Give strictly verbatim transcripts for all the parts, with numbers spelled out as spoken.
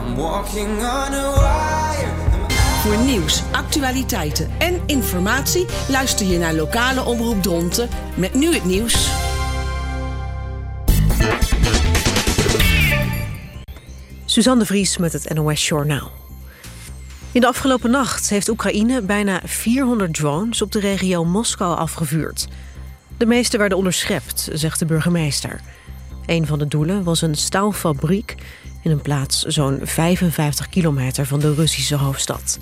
I'm walking on a wire. Voor nieuws, actualiteiten en informatie luister je naar lokale Omroep Dronten met nu het nieuws. Suzanne de Vries met het N O S Journaal. In de afgelopen nacht heeft Oekraïne bijna vierhonderd drones op de regio Moskou afgevuurd. De meeste werden onderschept, zegt de burgemeester. Een van de doelen was een staalfabriek in een plaats zo'n vijfenvijftig kilometer van de Russische hoofdstad.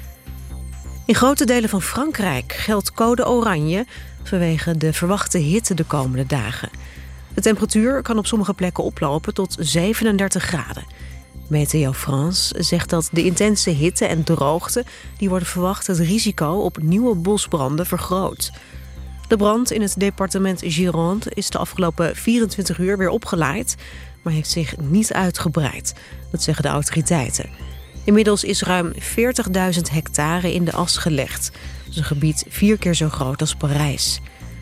In grote delen van Frankrijk geldt code oranje vanwege de verwachte hitte de komende dagen. De temperatuur kan op sommige plekken oplopen tot zevenendertig graden. Meteo France zegt dat de intense hitte en droogte die worden verwacht het risico op nieuwe bosbranden vergroot. De brand in het departement Gironde is de afgelopen vierentwintig uur weer opgeleid, maar heeft zich niet uitgebreid. Dat zeggen de autoriteiten. Inmiddels is ruim veertigduizend hectare in de as gelegd. Dat is een gebied vier keer zo groot als Parijs.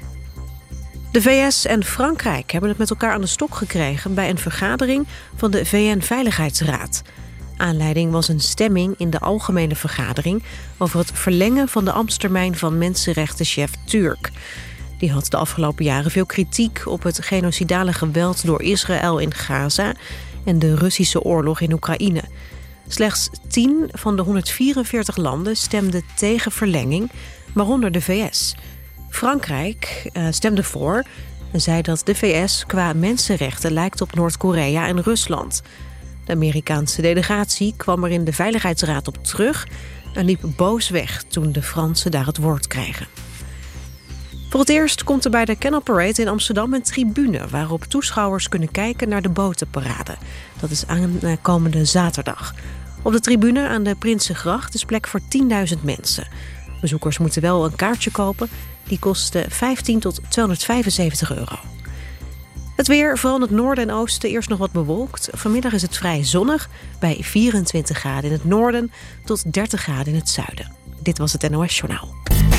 De V S en Frankrijk hebben het met elkaar aan de stok gekregen bij een vergadering van de V N-veiligheidsraad. Aanleiding was een stemming in de algemene vergadering over het verlengen van de ambtstermijn van mensenrechtenchef Turk. Die had de afgelopen jaren veel kritiek op het genocidale geweld door Israël in Gaza en de Russische oorlog in Oekraïne. Slechts tien van de honderdvierenveertig landen stemden tegen verlenging, waaronder de V S. Frankrijk uh, stemde voor en zei dat de V S qua mensenrechten lijkt op Noord-Korea en Rusland. De Amerikaanse delegatie kwam er in de Veiligheidsraad op terug en liep boos weg toen de Fransen daar het woord kregen. Voor het eerst komt er bij de Canal Parade in Amsterdam een tribune waarop toeschouwers kunnen kijken naar de botenparade. Dat is aankomende zaterdag. Op de tribune aan de Prinsengracht is plek voor tienduizend mensen. Bezoekers moeten wel een kaartje kopen. Die kostte vijftien tot tweehonderdvijfenzeventig euro. Het weer, vooral in het noorden en oosten, eerst nog wat bewolkt. Vanmiddag is het vrij zonnig bij vierentwintig graden in het noorden tot dertig graden in het zuiden. Dit was het N O S Journaal.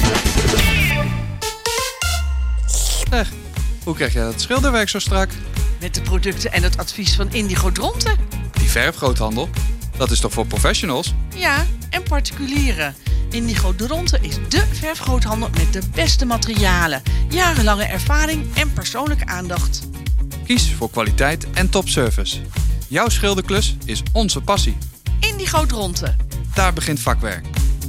Zeg, hoe krijg jij dat schilderwerk zo strak? Met de producten en het advies van Indigo Dronten. Die verfgroothandel, dat is toch voor professionals? Ja, en particulieren. Indigo Dronten is dé verfgroothandel met de beste materialen, jarenlange ervaring en persoonlijke aandacht. Kies voor kwaliteit en topservice. Jouw schilderklus is onze passie. Indigo Dronten. Daar begint vakwerk.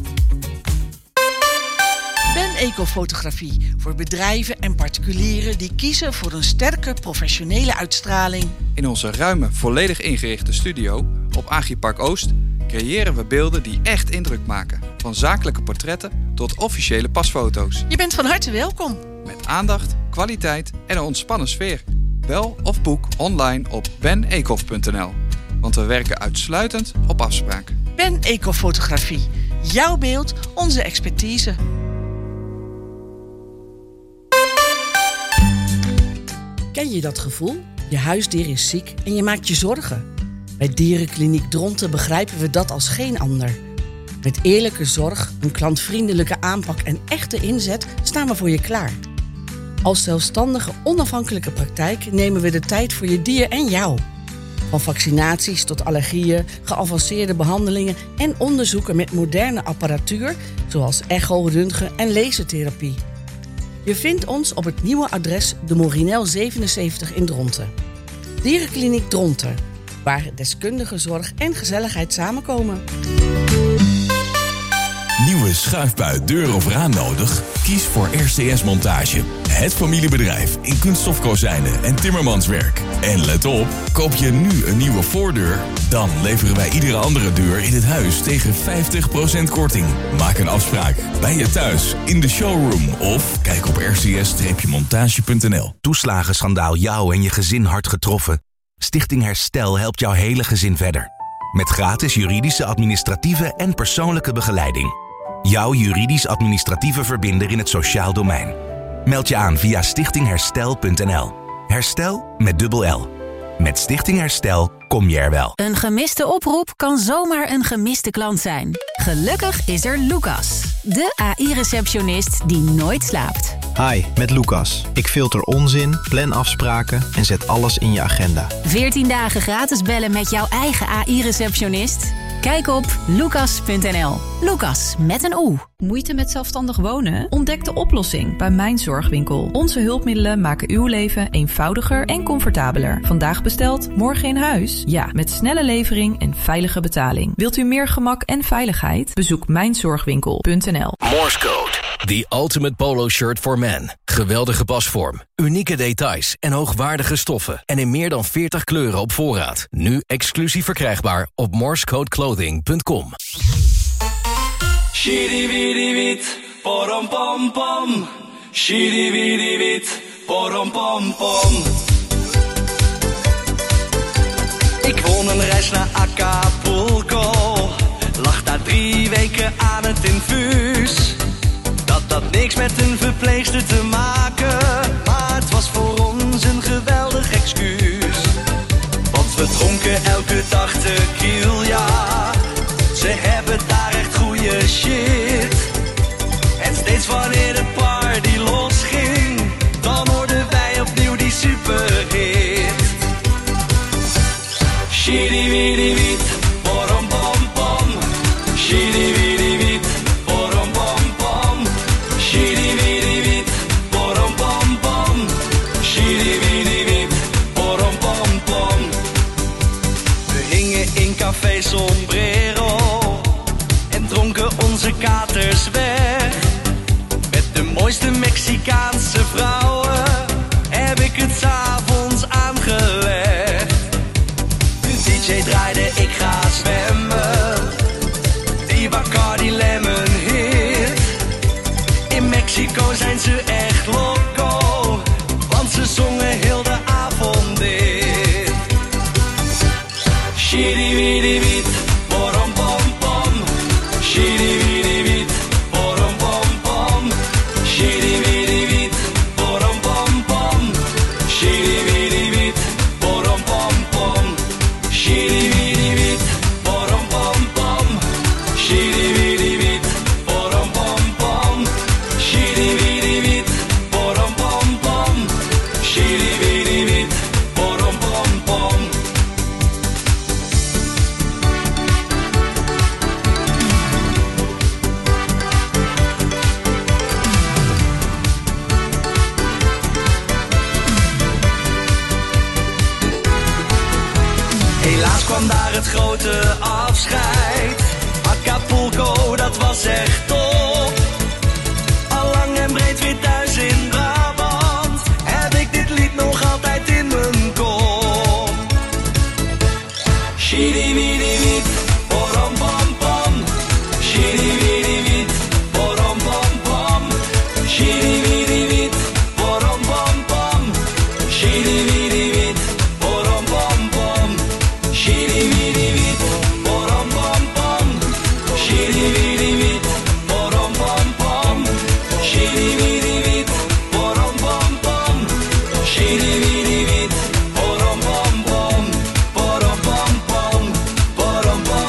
Ben Ecofotografie voor bedrijven en particulieren die kiezen voor een sterke professionele uitstraling. In onze ruime, volledig ingerichte studio op Agripark Oost creëren we beelden die echt indruk maken. Van zakelijke portretten tot officiële pasfoto's. Je bent van harte welkom. Met aandacht, kwaliteit en een ontspannen sfeer. Bel of boek online op ben ecof punt n l. Want we werken uitsluitend op afspraak. Ben Ecofotografie. Jouw beeld, onze expertise. Ken je dat gevoel? Je huisdier is ziek en je maakt je zorgen. Bij Dierenkliniek Dronten begrijpen we dat als geen ander. Met eerlijke zorg, een klantvriendelijke aanpak en echte inzet staan we voor je klaar. Als zelfstandige, onafhankelijke praktijk nemen we de tijd voor je dier en jou. Van vaccinaties tot allergieën, geavanceerde behandelingen en onderzoeken met moderne apparatuur, zoals echo, röntgen en lasertherapie. Je vindt ons op het nieuwe adres de Morinel zevenenzeventig in Dronten. Dierenkliniek Dronten, waar deskundige zorg en gezelligheid samenkomen. Nieuwe schuifbui, deur of raam nodig? Kies voor R C S Montage. Het familiebedrijf in kunststofkozijnen en timmermanswerk. En let op, koop je nu een nieuwe voordeur, dan leveren wij iedere andere deur in het huis tegen vijftig procent korting. Maak een afspraak bij je thuis, in de showroom of kijk op r c s montage punt n l. Toeslagenschandaal jou en je gezin hard getroffen? Stichting Herstel helpt jouw hele gezin verder. Met gratis juridische, administratieve en persoonlijke begeleiding. Jouw juridisch-administratieve verbinder in het sociaal domein. Meld je aan via stichting herstel punt n l. Herstel met dubbel L. Met Stichting Herstel kom je er wel. Een gemiste oproep kan zomaar een gemiste klant zijn. Gelukkig is er Lucas, de A I-receptionist die nooit slaapt. Hi, met Lucas. Ik filter onzin, plan afspraken en zet alles in je agenda. veertien dagen gratis bellen met jouw eigen A I-receptionist? Kijk op lucas punt n l. Lucas met een O. Moeite met zelfstandig wonen? Ontdek de oplossing bij Mijn Zorgwinkel. Onze hulpmiddelen maken uw leven eenvoudiger en comfortabeler. Vandaag besteld, morgen in huis? Ja, met snelle levering en veilige betaling. Wilt u meer gemak en veiligheid? Bezoek mijn zorgwinkel punt n l. Morse Code. The ultimate polo shirt for men. Geweldige pasvorm, unieke details en hoogwaardige stoffen. En in meer dan veertig kleuren op voorraad. Nu exclusief verkrijgbaar op morsecodeclothing punt com. Shiri-wiri-wit, porom-pom-pom. Shiri-wiri-wit, porom-pom-pom. Ik won een reis naar Acapulco. Lag daar drie weken aan het infuus. Dat had niks met een verpleegster te maken. Maar het was voor ons een geweldig excuus. Want we dronken elke dag tequila. Ze hebben daar echt goede shit. En steeds wanneer de party losging, dan hoorden wij opnieuw die superhit. Shiri-wiri-wit, porom-pom-pom. Shiri-wiri-wit, porom-pom-pom. Shiri-wiri-wit, porom-pom-pom. Shiri-wiri-wit, porom-pom-pom. We hingen in Café Sombrero en dronken onze katers weg. Met de mooiste Mexicaanse vrouwen heb ik het 's avonds aangelegd. De D J draaide, ik ga zwemmen. Die Bacardi Lemon hit. In Mexico zijn ze echt loco, want ze zongen heel de avond dit. Shiri-wiri-wit, porom-pom-pom. Shiri-wiri-wit, porom-pom-pom. Shiri-wiri-wit, porom-pom-pom. Shiri-wiri-wit, porom-pom-pom. Shiri-wiri-wit, porom-pom-pom. Shiri-wiri-wit, porom-pom-pom. Shiri-wiri-wit, porom-pom-pom. Shiri-wiri-wit, porom-pom-pom. Helaas kwam daar het grote afscheid. Acapulco, dat was echt top. Allang en breed weer thuis in Brabant heb ik dit lied nog altijd in mijn kop. Shiri-wiri-wit, porom-pom-pom. Shiri-wiri-wit, porom-pom-pom. Shiri-wiri-wit, porom-pom-pom. Shiri-wiri-wit, porom-pom-pom. Shiri-wiri-wit, porom-pom-pom. Shiri-wiri-wit, porom-pom-pom. Shiri-wiri-wit, porom-pom-pom. Shiri-wiri-wit, porom-pom-pom. Porom-pom-pom, porom-pom-pom.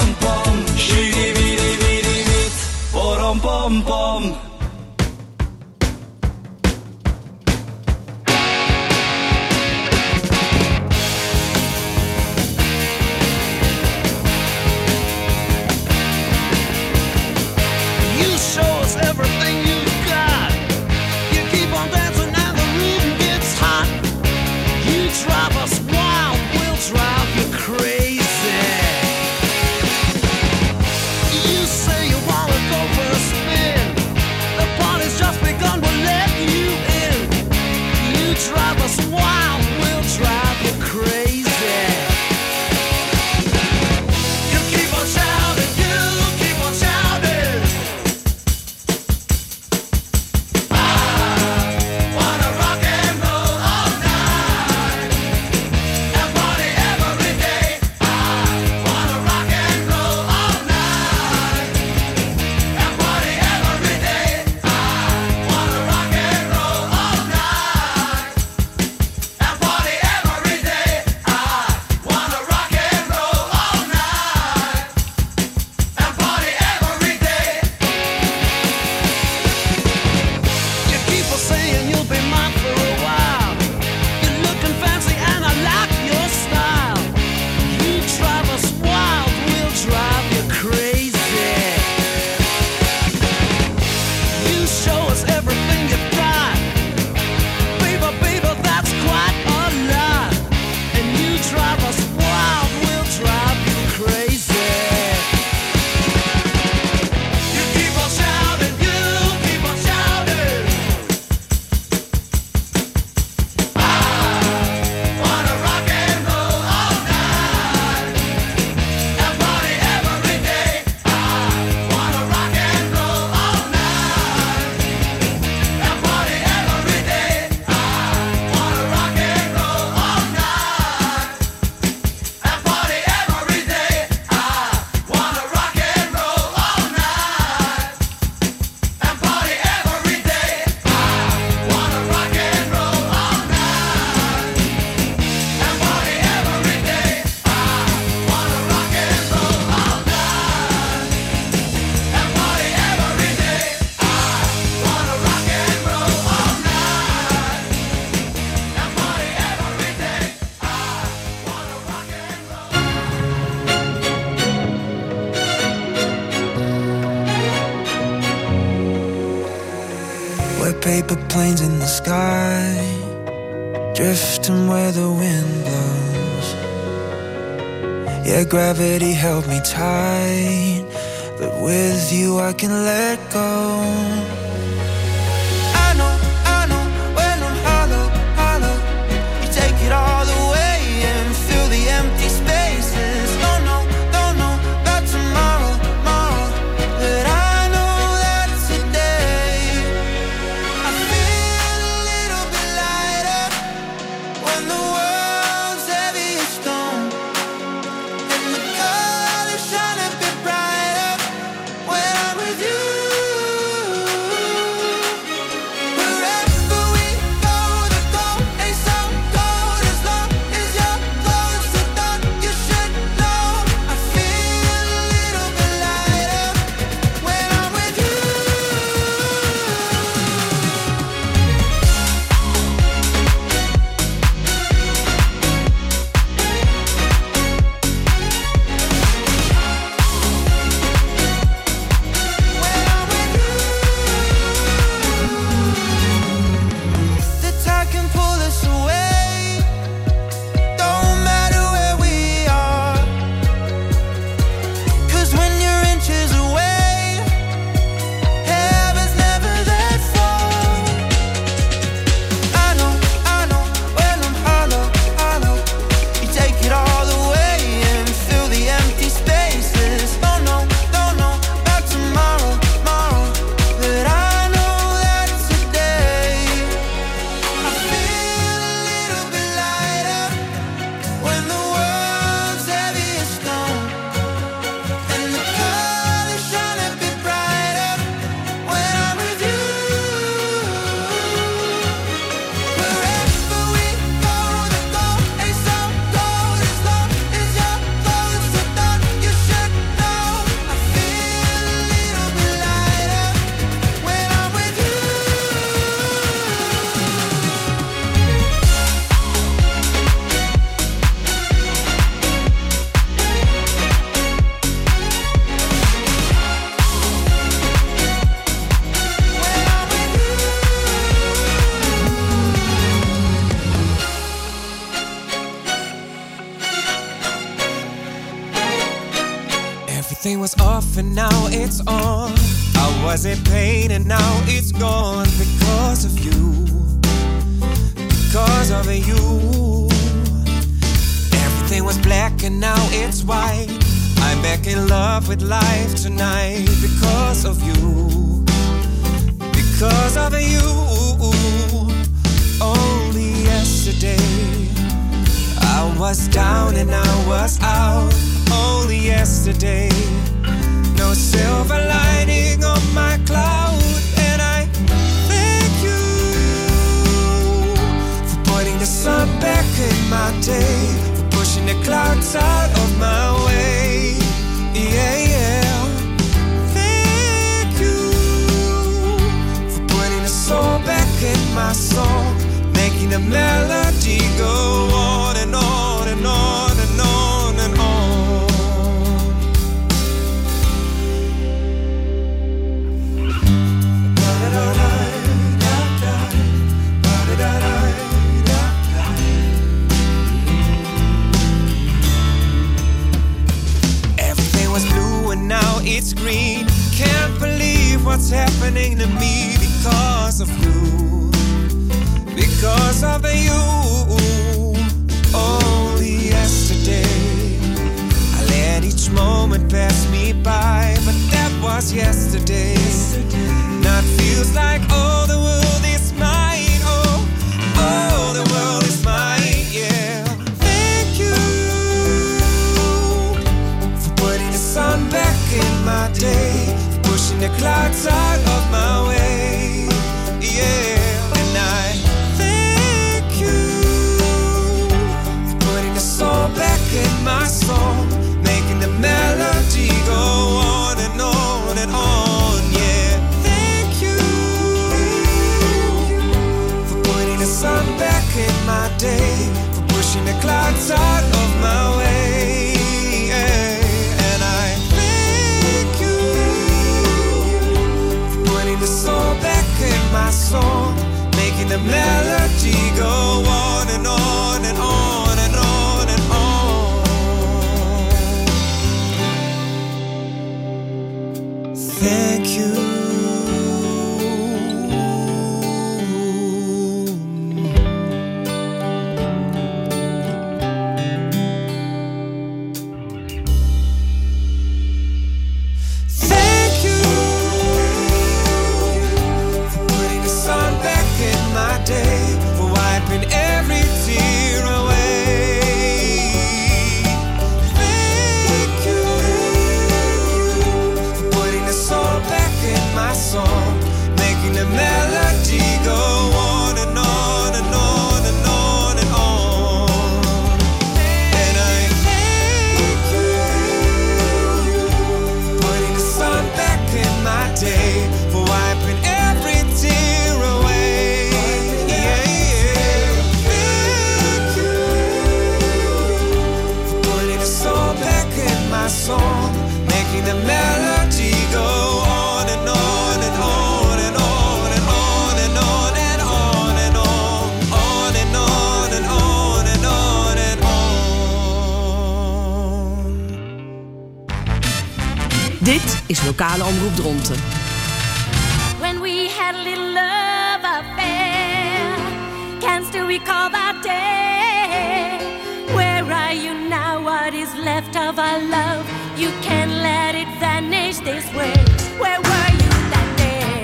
paper planes in the sky, drifting where the wind blows. Yeah, gravity held me tight, but with you I can let go. I know, I know, when I'm hollow, hollow, you take it all away and fill the empty spaces. Don't know, don't know about tomorrow, tomorrow, but I know that today I feel a little bit lighter when the world's heavy as stone, and the colors shine a bit brighter when I'm with you. Wherever we go, the goal ain't so cold as long as you're close to thought you should know. I feel a little bit lighter when I'm with you. The tide can pull us away, don't matter where we are, 'cause when you're inches away, heaven's never that far. I know, I know, when I'm hollow, hollow, you take it all away and fill the empty spaces. Don't know, don't know about tomorrow, tomorrow, but I know that today I feel a little bit lighter when the world's heavy as stone, and the colors shine a bit brighter when I'm with you. Wherever we go, the goal ain't so cold as long as you're close to thought you should know. I feel a little bit lighter when I'm with you. Everything was off and now it's on. I was in pain and now it's gone because of you. Because of you. Everything was black and now it's white. I'm back in love with life tonight because of you. Because of you. Only yesterday I was down and I was out. Only yesterday, no silver lining on my cloud. And I thank you for putting the sun back in my day, for pushing the clouds out of my way. Yeah, yeah. Thank you for putting the soul back in my song, making the melody go on and on and on and on and on. Everything was blue and now it's green. Can't believe what's happening to me because of you. Because of you. Only yesterday I let each moment pass me by, but that was yesterday. Now it feels like all the world is mine. Oh, all the world is mine, yeah. Thank you for putting the sun back in my day, pushing the clouds out of my way, yeah. And I thank you for putting the soul back in my song, making the melody go on and on and on, yeah. Thank you for putting the sun back in my day, for pushing the clouds out of my way, yeah. And I thank you for putting the sun thank you. Thank you for putting the sun back in my day, for wiping every tear away. Thank you for putting the soul back in my song, making the melody go on and on and on and on and on. And I thank you for putting the sun back in my day, for wiping every tear away. Yeah, yeah. Thank you for putting the soul back in my song, making the melody go on and on and on and on and on and on and on and on, on and on and on and on and on. Dit is Lokale Omroep Dronten. When we had a little love affair, can still recall that day. Where are you now? What is left of our love? You can't let it vanish this way. Where were you that day?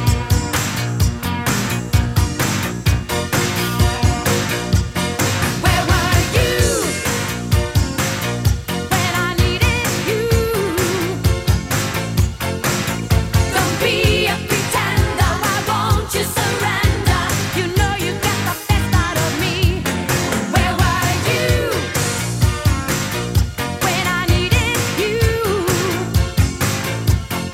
Where were you when I needed you? Don't be a pretender, why won't you surrender? You know you got the best out of me. Where were you when I needed you?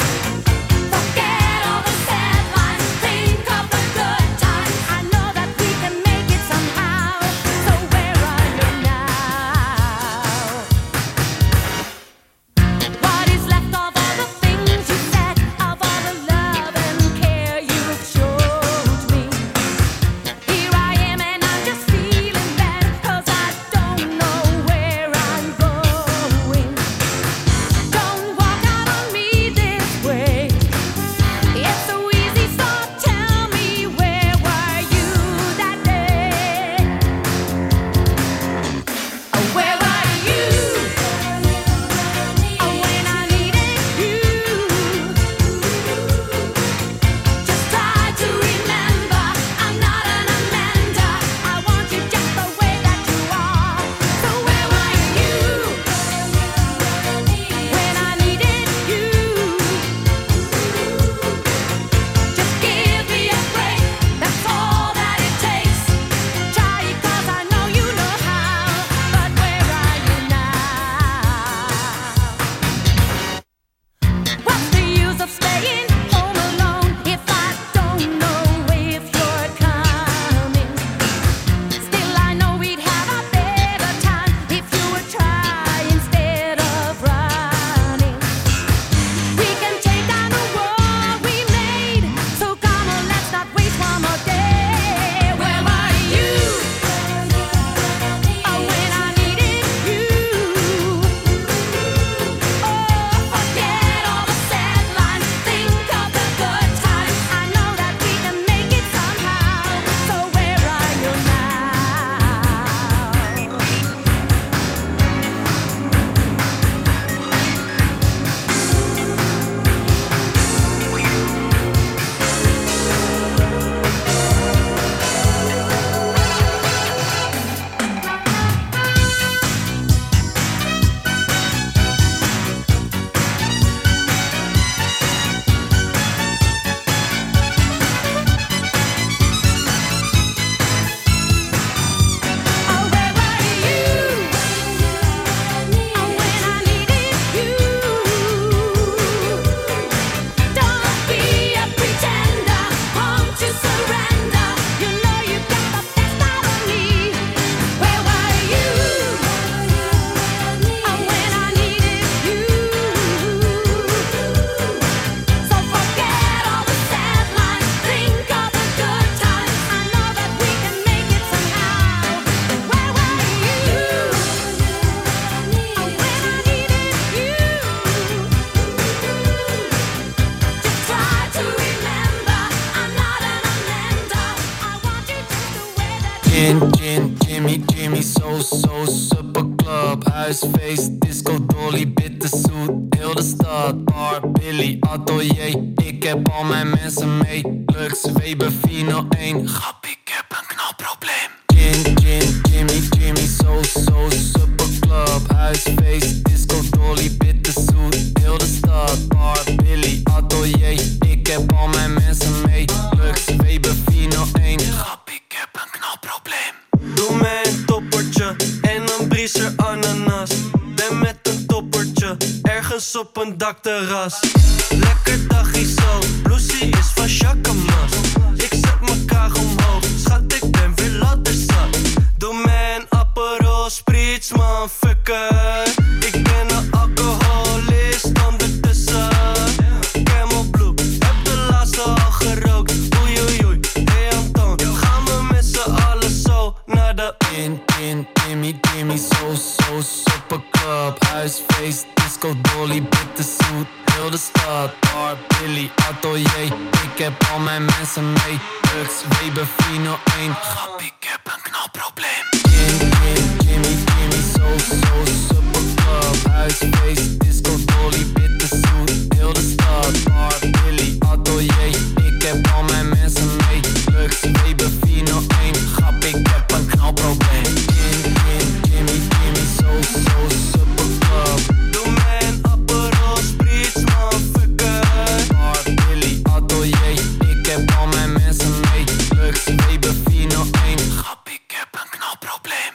huisfeest, disco, dolly, bitterzoet. Heel de stad, bar, Billy, atelier. Ik heb al mijn mensen mee. Lux, Weber, vier nul één. Grap, ik heb een knalprobleem. Gin, gin, Jimmy, Jimmy, so, so, superclub. Huisfeest, disco, dolly, bitterzoet. Heel de stad, bar, Billy, atelier. Ik heb al mijn mensen mee. Lux, Weber, vier nul één. Grap, ik heb een knalprobleem. Doe mij een toppertje en een briezer ananas. Ben met een toppertje, ergens op een dakterras. Lekker dagje zo, blousie is van Jacquemas. Ik zet m'n kraag omhoog, schat ik ben weer ladderzat. Doe mij een Aperol Spritz, man, fucker. Ik ben een alcoholist ondertussen. Camel Blue, heb de laatste al gerookt. Oei oei oei, hey Anton, gaan we met z'n allen zo naar de In, in, Jimmy, Jimmy, so, so, superclub. Huisfeest, disco, dolly, bitterzoet. Heel de stad, bar, Billy, atelier. Ik heb al mijn mensen mee. Lux, Weber, vier nul één. Grap, ik heb een knalprobleem. In, in, Jimmy, Jimmy, so, so, superclub. Huisfeest, disco, dolly, bitterzoet. Heel de stad, bar, Billy, atelier. Ik heb al mijn mensen mee. Lux, Weber, vier nul één. Grap, ik heb een knalprobleem. In, in, Jimmy, Jimmy, so, so, superclub. Doe mij een Aperol Spritz, motherfucker. Bar, Billy, atelier. Ik heb al mijn mensen mee. Lux, Weber, vier nul één. Grap, ik heb een knalprobleem.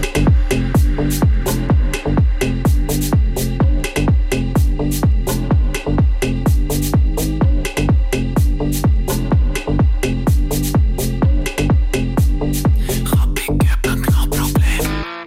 Grap, ik heb een knalprobleem.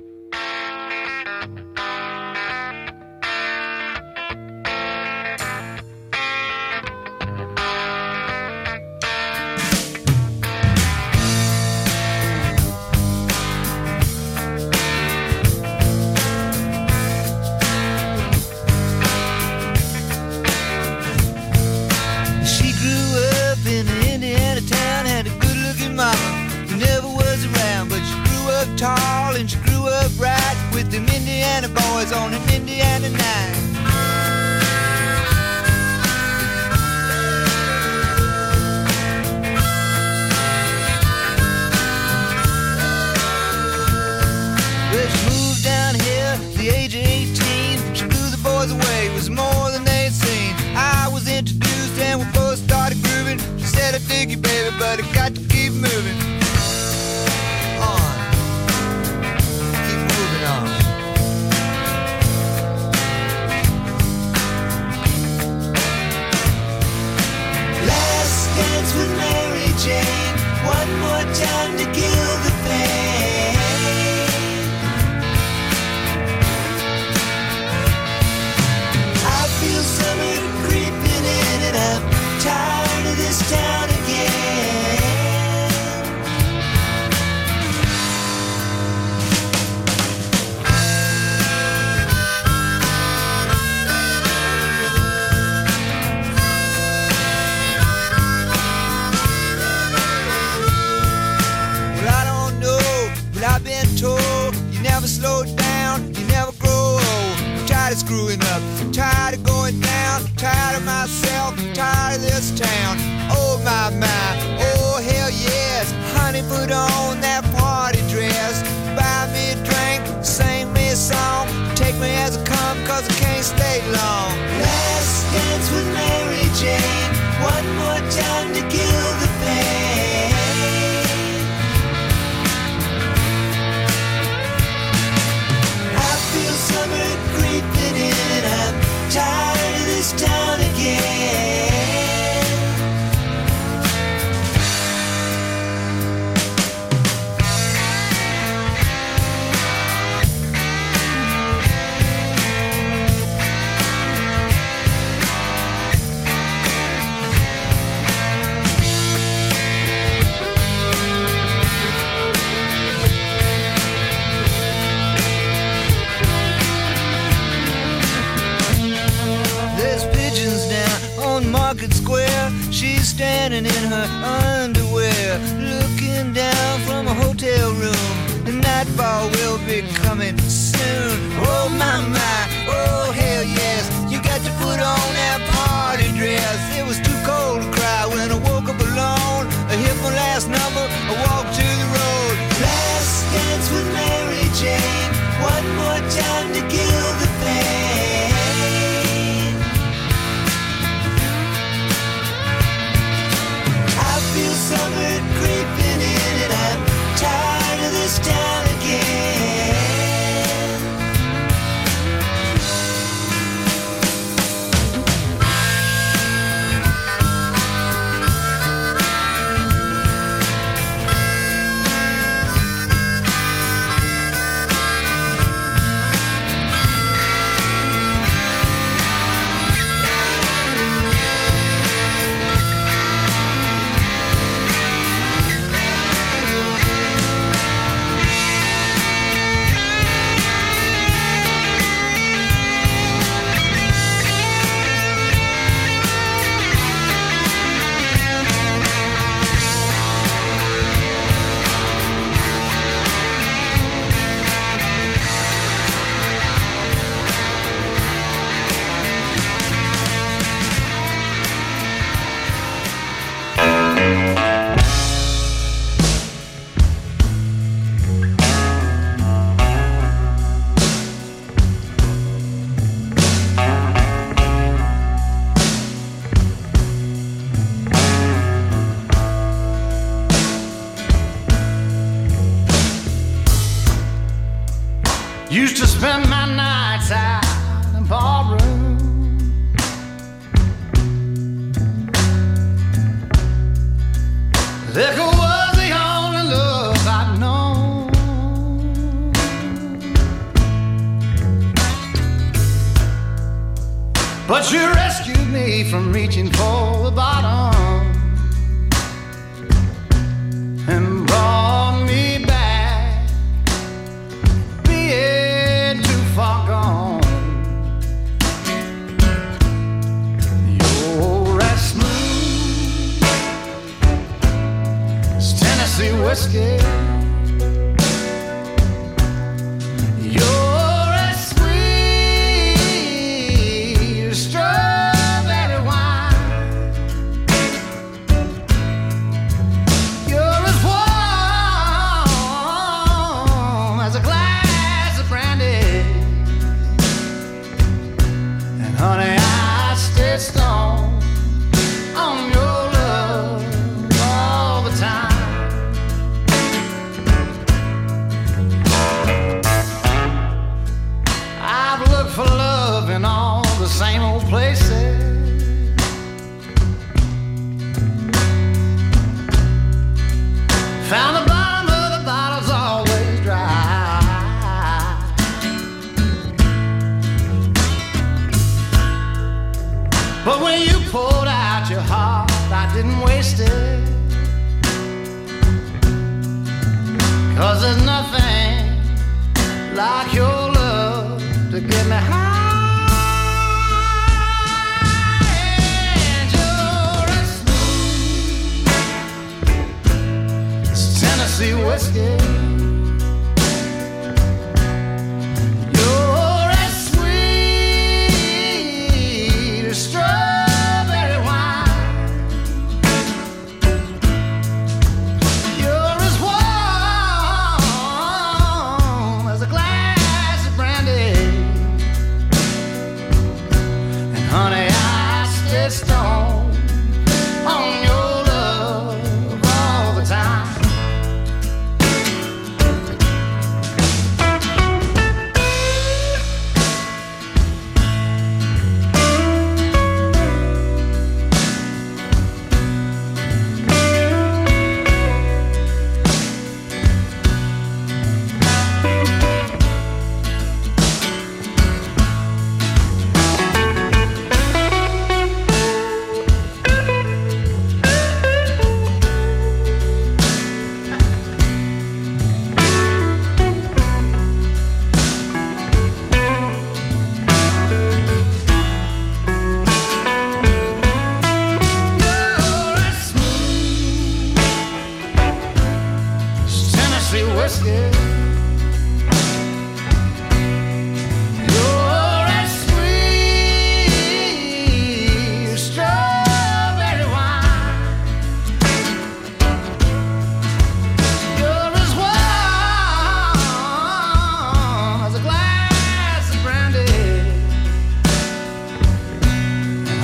She grew up in an Indiana town, had a good-looking mama who never was around, but she grew up tall and she grew up right with them Indiana boys on an Indiana night. Well, she moved down here at the age of eighteen. She blew the boys away, it was more than they'd seen. I was introduced and we both started grooving. She said, I dig you, baby, but I got to keep moving on. Keep moving on. Last dance with Mary Jane. One more time to kill the pain. I feel summer creeping in and I'm tired of this town again. Well, I don't know, but I've been told you never slow down, you never grow old. I'm tired of screwing up, I'm tired of going down, I'm tired of myself, I'm tired of this town. Oh my, my, oh hell yes. Honey, put on that party dress. Buy me a drink, sing me a song. Take me as I come, cause I can't stay long. Last dance with Mary Jane. One more time to kill the pain. I feel summer creeping in and I'm tired of this town again. Market Square, she's standing in her underwear, looking down from a hotel room. and nightfall will be coming soon. Oh my my, oh hell yes, you got to put on that party dress. It was too cold to cry when I woke up alone. I hit my last number, I walked to the road. Last dance with Mary Jane, one more time to kill the pain. I feel summer creeping in and I'm tired of this town again. Used to spend my nights out in ballroom. Liquor was the only love I'd known. But you rescued me from reaching for the bottom and brought me back, being too far gone. You're as smooth as Tennessee whiskey. You're as sweet as strawberry wine. You're as warm as a glass of brandy. And honey, I stay strong on your love all the time. I've looked for love in all the same old places. Found the bottom of the bottle's always dry. But when you poured out your heart, I didn't waste it. 'Cause there's nothing like your love to get me high. And you're as smooth as Tennessee whiskey. You're as sweet as strawberry wine. You're as warm as a glass of brandy. And honey, I stay strong on your love all the time.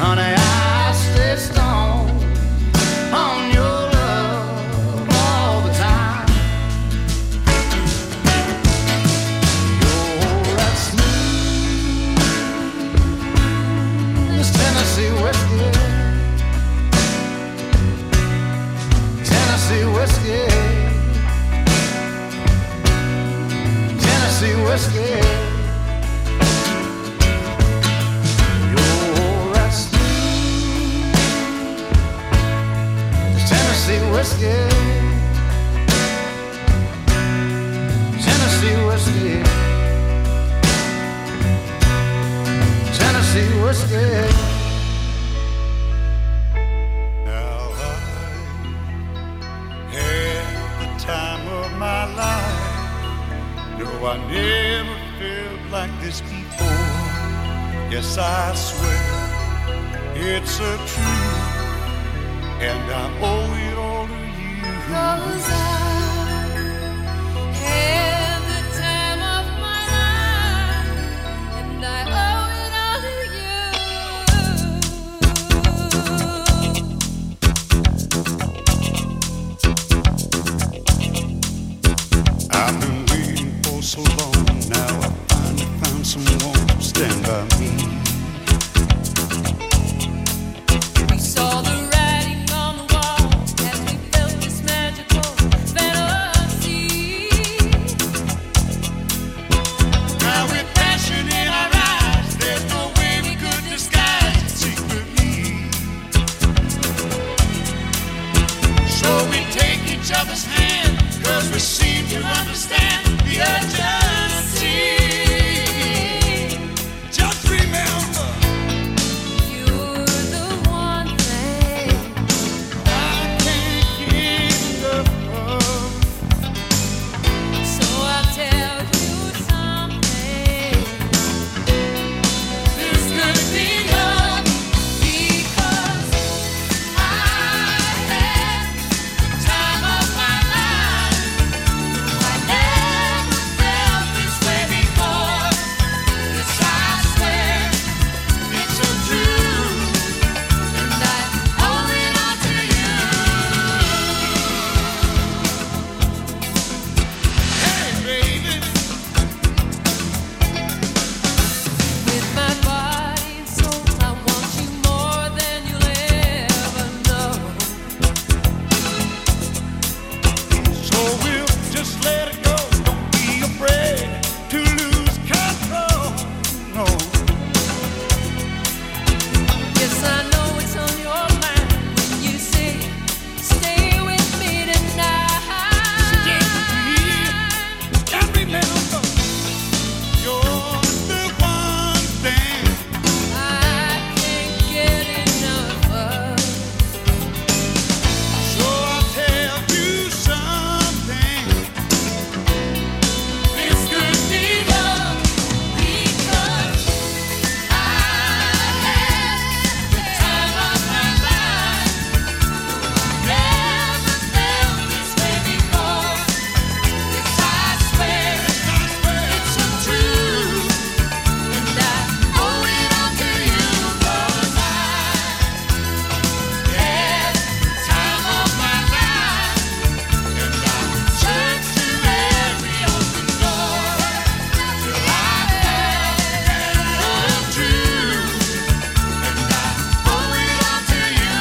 honey, I stay stoned on your love all the time. You're that smooth as Tennessee whiskey, Tennessee whiskey, Tennessee whiskey. Whiskey, Tennessee whiskey, Tennessee whiskey. Now I had the time of my life. No, I never felt like this before. Yes, I swear it's a truth, and I owe it all to you. 'Cause I had the time of my life, and I owe it all to you. I've been waiting for so long, now I finally found someone to stand by me. We saw the other's hand, 'cause we seem to understand the urgency. Just remember, you're the one thing I can't get enough of. So I'll tell you something. This could be love, because I had time of my life. I never felt this way before. Yes, I swear it's so true, and I owe it all to you. Hey, baby, with my body and soul, I want you more than you'll ever know. So we'll just let it go. Don't be afraid to lose control. No. Yes, I know it's on your mind when you say, stay with me tonight. Stay with me. And remember, you're the one thing I can't get enough of. So I'll tell you something. This could be love, because I had the time of my life. Never felt this way before. Yes, I swear it's so true, and I owe it all to you. 'Cause I had the time of my life, and I searched through every open door till I found love true, and I owe it all to you.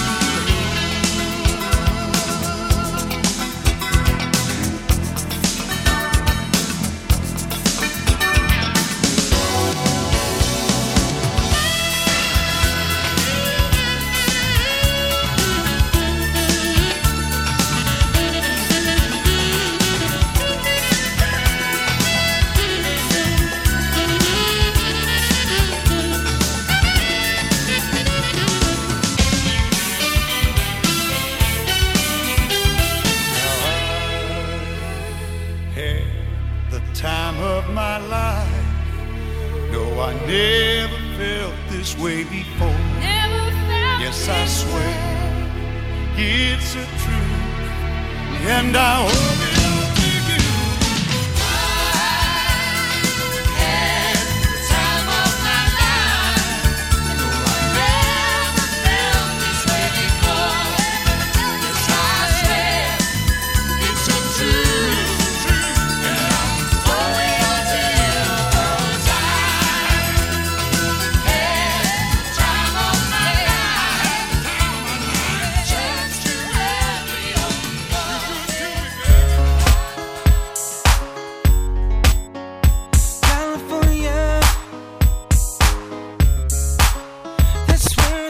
Had the time of my life. No, I never felt this way before. Never felt yes, I swear it's a truth, and I owe it all to you. I had the time of my life. No, I never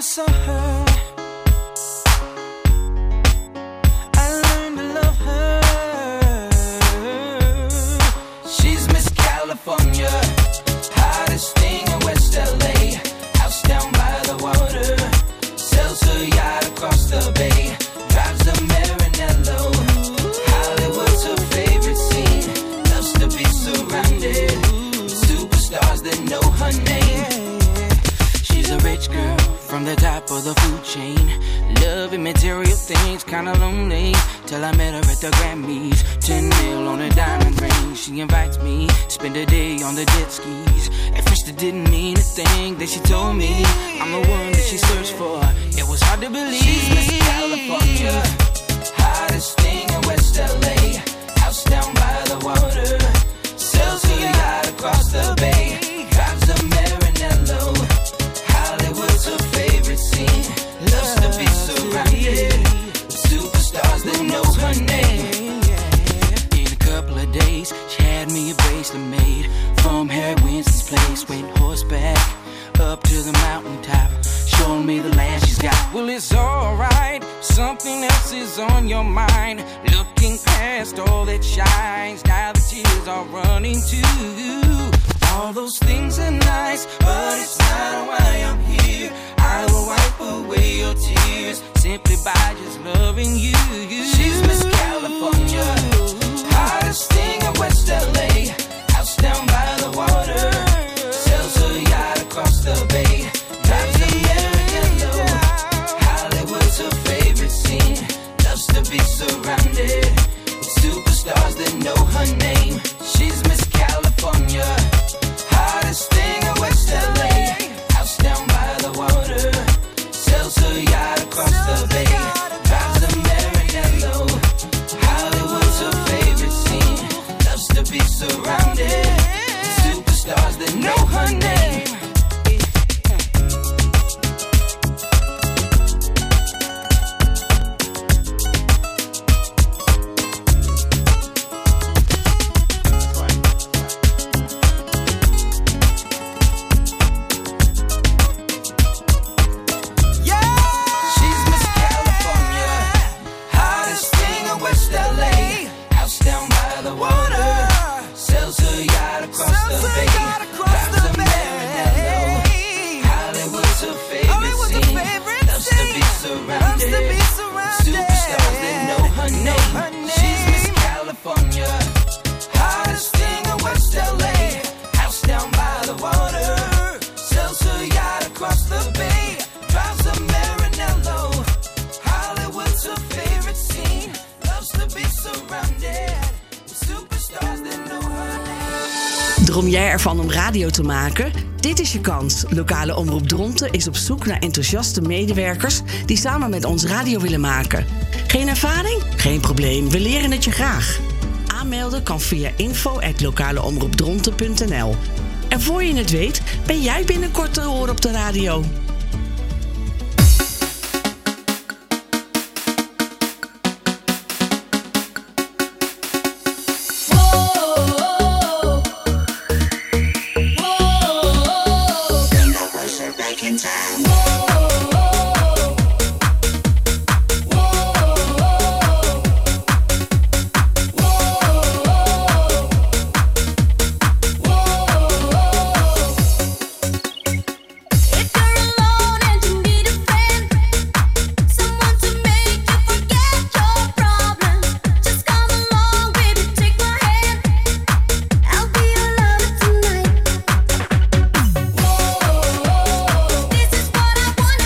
saw her, I learned to love her. She's Miss California, hottest thing in West L A. House down by the water, sails her yacht across the bay, drives a Maranello. Hollywood's her favorite scene, loves to be surrounded with superstars that know her name. She's a rich girl from the top of the food chain, loving material things, kinda lonely, till I met her at the Grammys. Ten mil on a diamond ring, she invites me, spend a day on the jet skis. At first it didn't mean a thing, then she told me I'm the one that she searched for. It was hard to believe. She's Miss California, hottest thing in West L A. House down by the water, sails her yacht across the bay, drives a Maranello. Hollywood's her favorite scene, loves to be surrounded with superstars that know her name. In a couple of days, she had me a bracelet made from Harry Winston's place. Went horseback up to the mountaintop, showing me the land she's got. Well, it's alright, something else is on your mind. Looking past all that shines, now the tears are running too. All those things are nice, but it's not why I'm here. I will wipe away your tears simply by just loving you. She's Miss California, hottest thing in West L A. House down by the water, sails her yacht across the bay, drives a Maranello. Hollywood's her favorite scene, loves to be surrounded with superstars that know her name. She's Miss California, hottest thing in West L A. House down by the water, sails her yacht across the bay, drives a Maranello. Hollywood's her favorite scene, loves to be surrounded with superstars that know her name. Droom jij ervan om radio te maken? Dit is je kans. Lokale Omroep Dronten is op zoek naar enthousiaste medewerkers die samen met ons radio willen maken. Geen ervaring? Geen probleem, we leren het je graag. Aanmelden kan via info at lokaleomroepdronten punt n l. En voor je het weet, ben jij binnenkort te horen op de radio. This is what I want.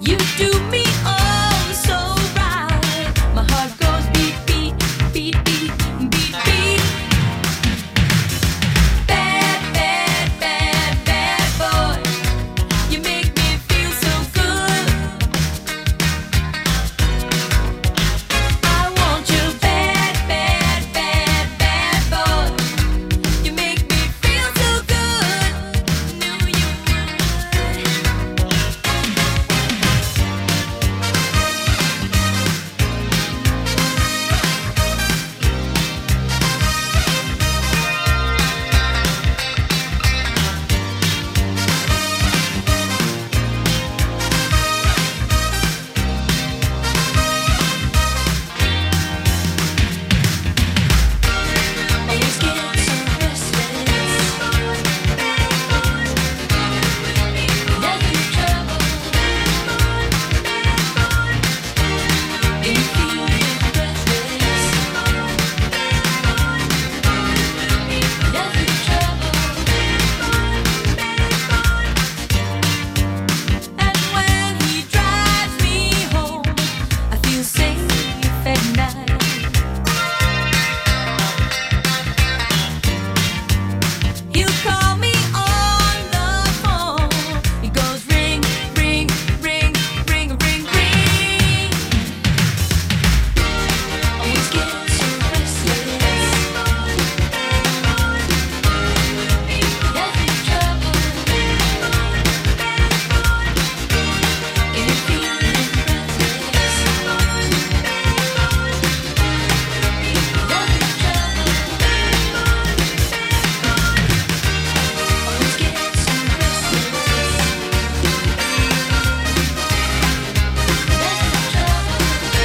You do me oh so right. My heart goes beat, beat, beat, beat, beat, beat. Bad, bad, bad, bad boy. You make me feel so good. I want you bad, bad, bad, bad boy. You make me feel so good. Knew you would. Always get so restless. Never trouble. And you feel breathless. Never trouble. And when he drives me home, I feel safe at night. He'll call me on the phone. He goes ring, ring, ring, ring, ring, ring. Always get so restless. Never trouble. And you feel breathless. Never trouble. Always get so restless. Never trouble.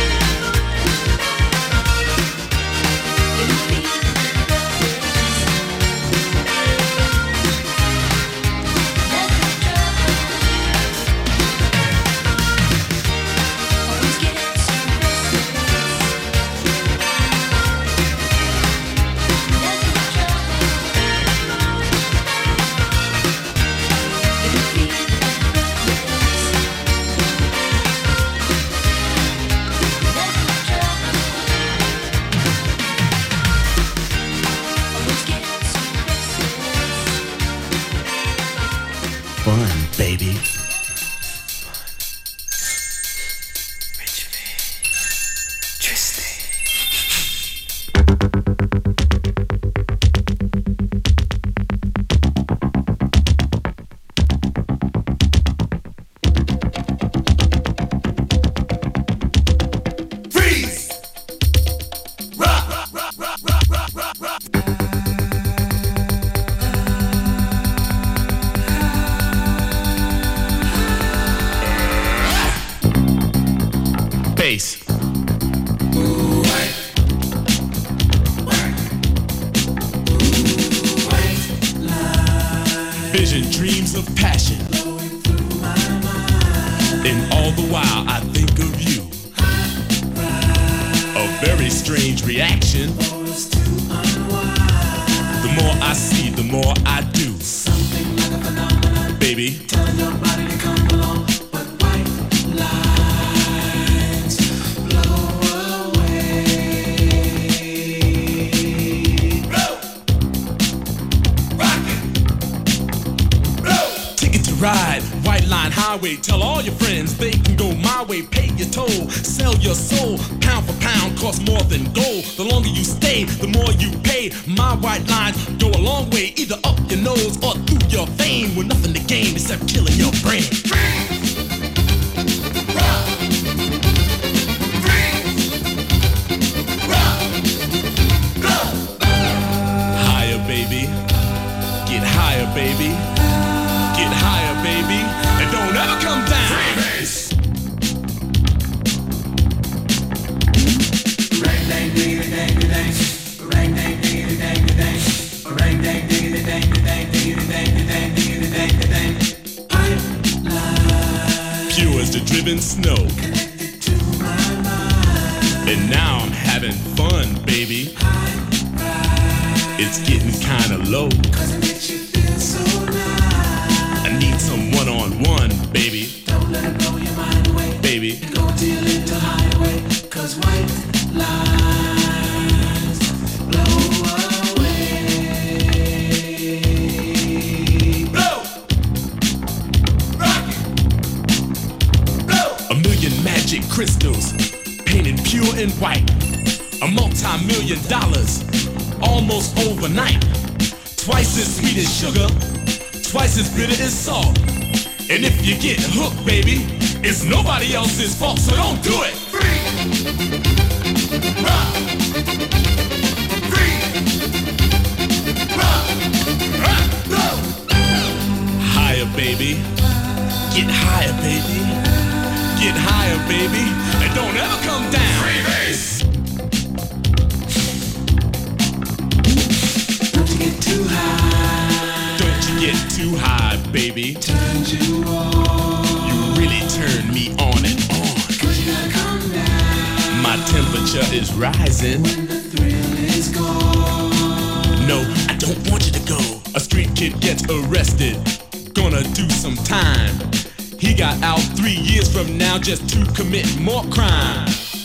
And you feel Always get so restless. Never trouble. And you feel Always get so restless. Fun, baby. Freeze! Rock! Rock, rock, rock, rock, rock, rock. Bass. Vision, dreams of passion. And all the while I think of you. A very strange reaction. The more I see, the more I do. Baby. Telling your body to come along, but white lines blow away. Blow! Rock it! Blow! Ticket to ride, White Line Highway. Tell all your friends they can go my way. Pay your toll, sell your soul. Pound for pound costs more than gold. The longer you stay, the more you pay. My white lines go a long way, either up your nose or through your vein, with nothing to gain except killing your brain. Higher, baby. Get higher, baby. Get higher, baby. And don't ever come down. Pure as the driven snow. And now I'm having fun, baby. It's getting kinda low. I need some one-on-one, baby. Don't let it blow your mind away. baby. Go till in the highway, cause white lines blow away. Blow! Rock it! Blow! A million magic crystals, painted pure and white. A multi-million dollars, almost overnight. Twice as sweet as sugar, twice as bitter as salt. And if you get hooked, baby, it's nobody else's fault, so don't do it. Free! Rock! Free! Rock! Rock! Blow! Higher, baby. Get higher, baby. Get higher, baby. And don't ever come down. Free bass! Don't you get too high. Don't you get too high, baby. Turn you on. You really turn me on and on. Cause you gotta come down. My temperature is rising. When the thrill is gone. No, I don't want you to go. A street kid gets arrested, gonna do some time. He got out three years from now just to commit more crime.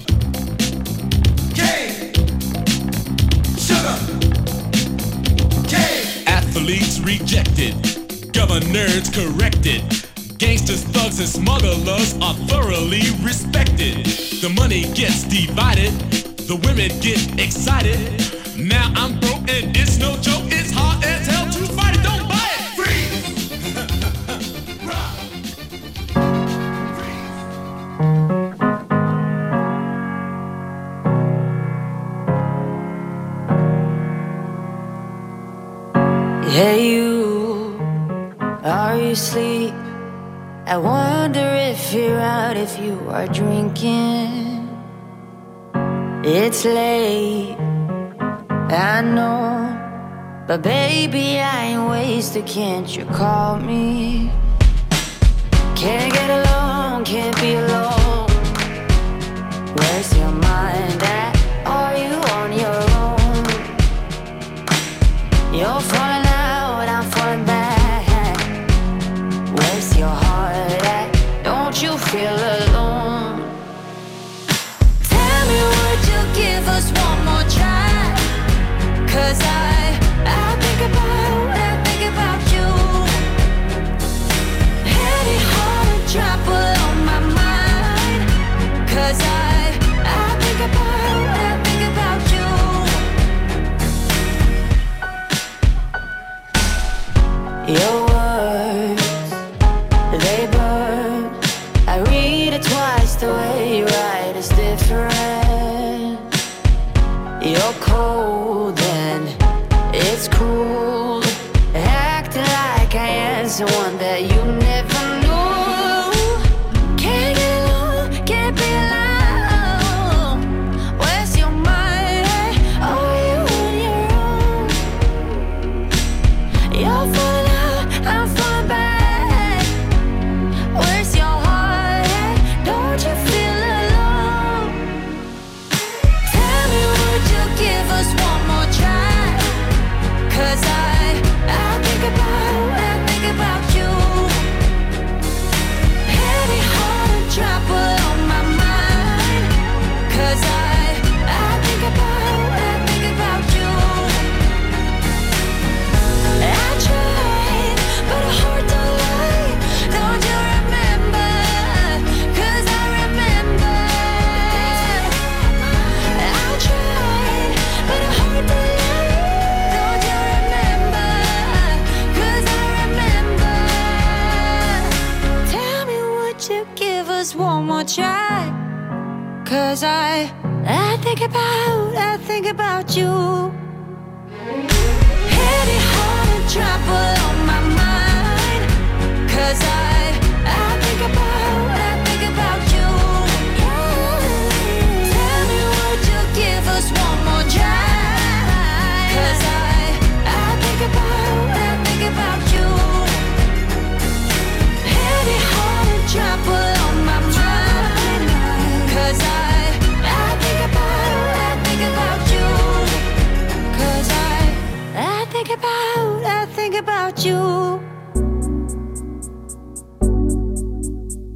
K! Sugar! K! Athletes rejected, governors corrected. Gangsters, thugs, and smugglers are thoroughly respected. The money gets divided, the women get excited. Now I'm broke and it's no joke, it's hard as hell to fight it, don't buy it! Freeze! Rock! Hey you, are you asleep? I wonder if you're out, if you are drinking. It's late, I know, but baby, I ain't wasted, can't you call me? Can't get along, can't be alone. Where's your mind at? Are you on your own? You're falling out, I'm falling back. Where's your heart at? Don't you feel alone? Tell me, would you give us one more try? Cause I, I think about, I think about you. Heavy heart trouble on my mind. Cause I, I think about, I think about you. Your words, they burn. I read it twice, the way you write is different. You're cold and it's cruel, acting like I am someone that you never knew. Can't get along, can't be alone. Where's your mind? Are you on your own? You're falling out, I'm falling back. Where's your heart? Don't you feel alone? Tell me, would you give us one more try? Cause I, I think about, I think about you. Heavy heart trouble on my mind. Cause I, I think about, I think about you. I tried, but a heart don't lie. Don't you remember? Cause I remember. I tried, but a heart don't lie. Don't you remember? Cause I remember. Tell me, would you give us one more try? Cause I, I think about, I think about you. Heavy heart trouble on my mind. Cause I, I think about, I think about you. Tell me, would you give us one more try? Cause I, I think about, I think about you. Heavy heart trouble on my mind. Cause I, I think about, I think about you. Cause I, I think about, I think about you.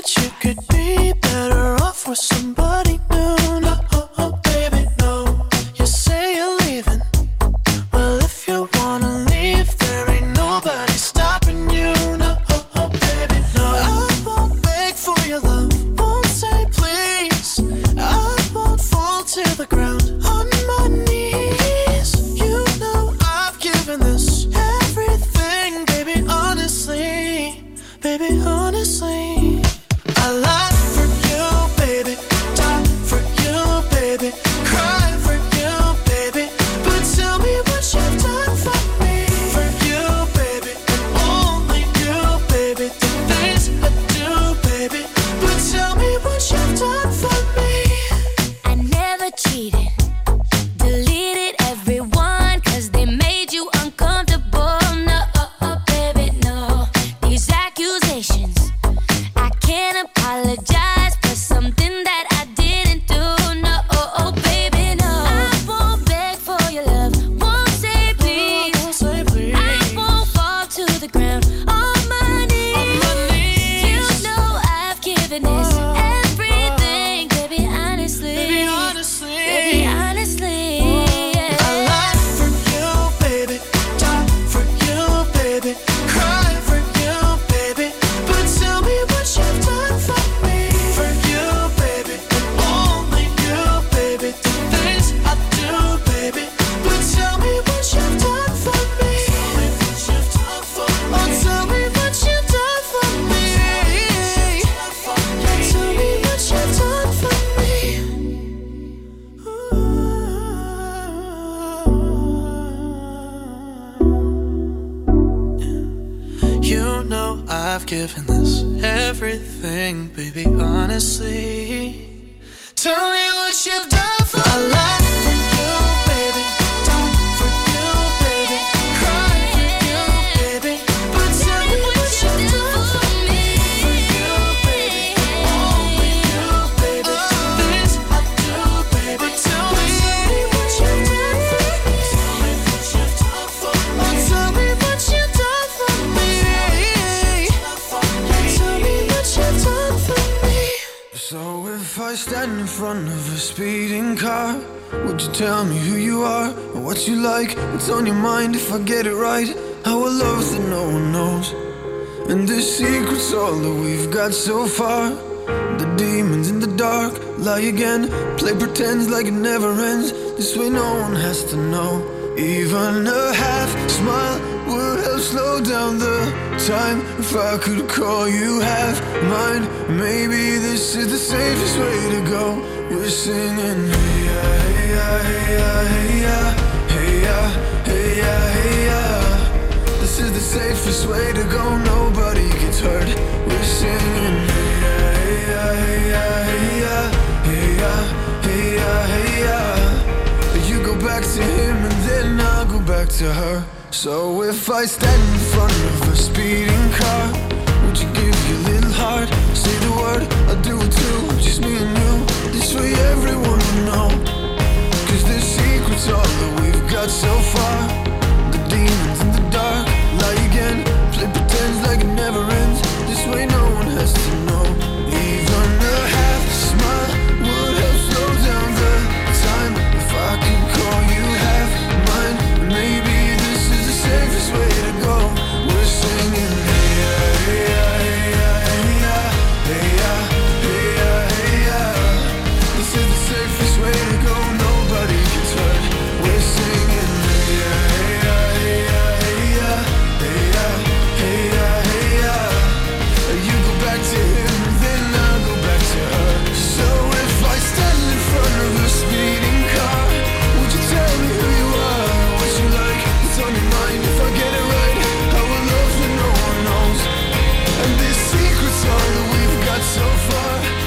that you could be better off with somebody new. No, oh, oh, baby, no. You say you're leaving. Well, if you wanna leave, there ain't nobody stopping you. No, oh, oh, baby, no. I won't beg for your love, won't say please. I won't fall to the ground on my knees. You know I've given this everything, baby, honestly. Baby, honestly, I lie for you, baby. Die for you, baby. Cry for you, baby. But tell me what you've done for me. For you, baby, and only you, baby. The things I do, baby. But tell me what you've done for me. I never cheated. Deleted everyone 'cause they made you uncomfortable. No, baby, no. These accusations, I can't apologize for something that I didn't do. No, baby, no. I won't beg for your love, won't say please. I won't fall to the ground on my knees. You know I've given this everything, baby, honestly. Baby, honestly. Baby, honestly, yeah. I lie for you, baby. Die for you, baby. Cry for you, baby. But tell me what you've done for me. For you, baby, and only you, baby. The things I do, baby. But tell me what you've done for me. Tell me what you've done for me. Oh, tell me what you've done for me. Tell me what you've done for me. You know I've given this everything, baby, honestly. Tell me what you've done for me. I lie for you, baby. Die for you, baby. Cry for you, baby. But tell me what you've done for me. For you, baby. Only you, baby. The things I do, baby. Tell me what you've done for me. Tell me what you've done for me. Oh, tell me what you've done for me. Tell me what you've done for me. So if I stand in front of a speeding car, would you tell me who you are, or what you like, what's on your mind if I get it right? Our love that no one knows, and the secret's all that we've got so far. The demons in the dark lie again, play pretends like it never ends. This way no one has to know. Even a half smile would help slow down the time. If I could call you half mine, maybe this is the safest way to go. We're singing hey ya, hey ya, hey ya, hey ya, hey ya, hey ya, hey ya. This is the safest way to go, nobody gets hurt. We're singing hey ya, hey ya, hey ya, hey ya, hey ya, hey ya, hey ya. You go back to him and then I'll go back to her. So if I stand in front of a speeding car, would you give your little heart? Say the word, I'll do it too. Just me and you, this way everyone will know. 'Cause the secret's all that we've got so far.